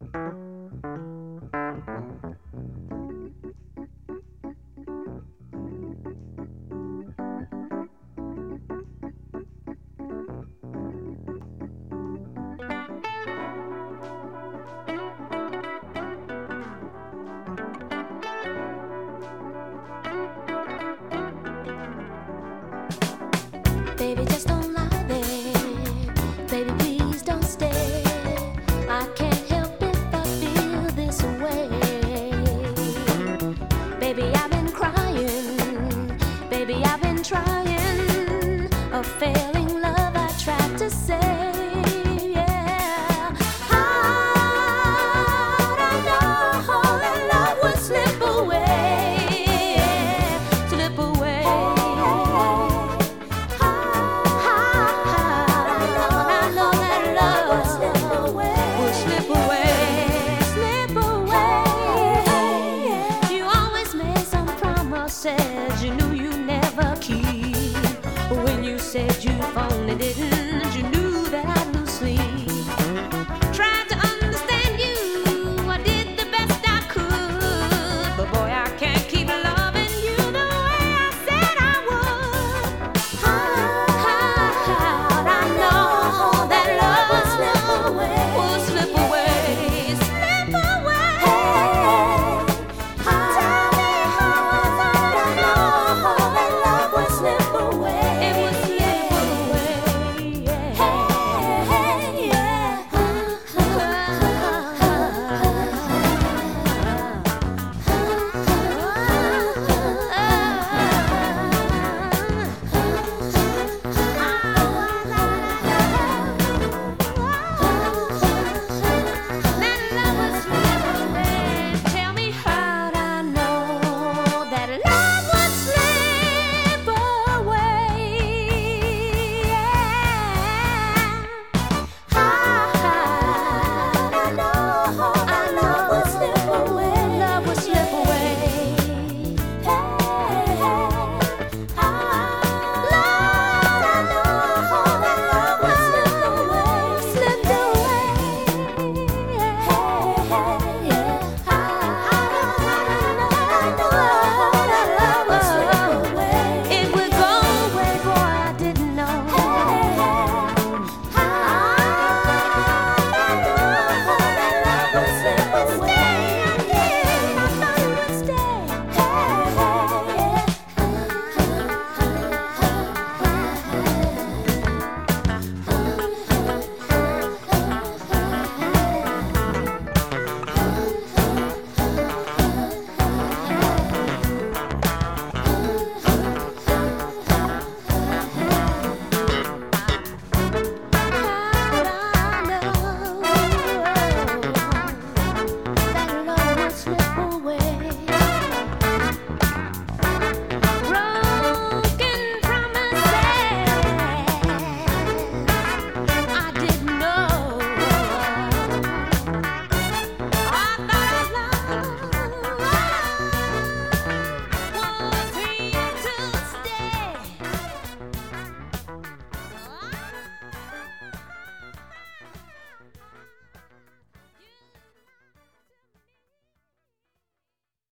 Baby, just don't lie there. Baby, please don't stay. I can't help if I feel this way. Baby, I've been crying. Baby, I've been trying. A failing love I tried to save. Yeah. How'd I know that love would slip away? Slip away. Said you knew you never keep when you said you only didn't